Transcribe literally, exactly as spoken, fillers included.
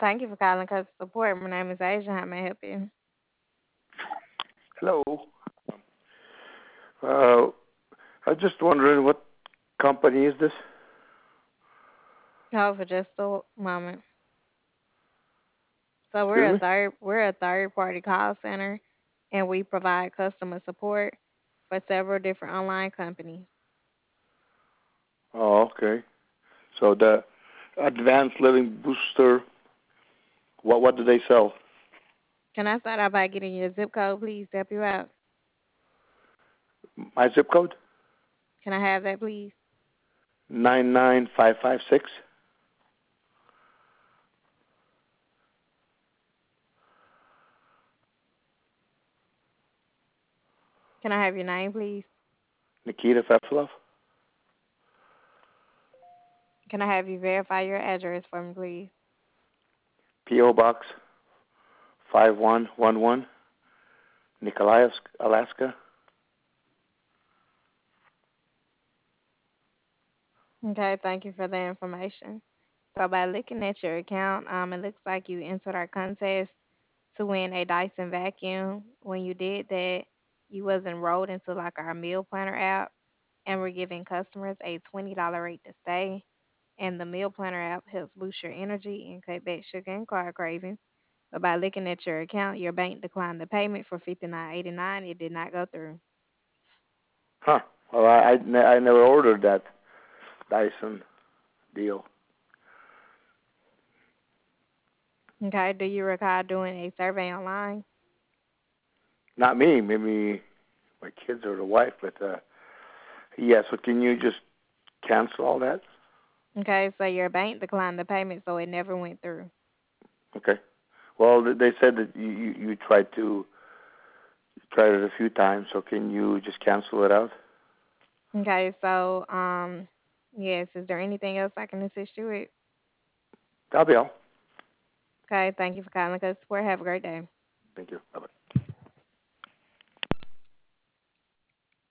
Thank you for calling customer support. My name is Asia. How may I help you? Hello. Uh, I was just wondering what company is this? Hold for just a moment. So we're Excuse a me? third we're a third party call center, and we provide customer support for several different online companies. Oh, okay. So the Advanced Living Booster, what what do they sell? Can I start out by getting your zip code, please, to help you out? My zip code? Can I have that, please? nine nine five five six. Can I have your name, please? Nikita Fefilov. Can I have you verify your address for me, please? P O. Box five one one one, Nikolaevsk, Alaska. Okay, thank you for the information. So by looking at your account, um, it looks like you entered our contest to win a Dyson vacuum. When you did that, you was enrolled into like our meal planner app, and we're giving customers a twenty dollar rate to stay. And the meal planner app helps boost your energy and cut back sugar and carb cravings. But by looking at your account, your bank declined the payment for fifty nine eighty nine. It did not go through. Huh. Well, I, I, ne- I never ordered that Dyson deal. Okay, do you recall doing a survey online? Not me, maybe my kids or the wife, but uh, yeah, so can you just cancel all that? Okay, so your bank declined the payment, so it never went through. Okay. Well, th- they said that you, you, you tried to tried it a few times, so can you just cancel it out? Okay, so um, yes, is there anything else I can assist you with? That'll be all. Okay, thank you for calling us. Support. Have a great day. Thank you. Bye-bye.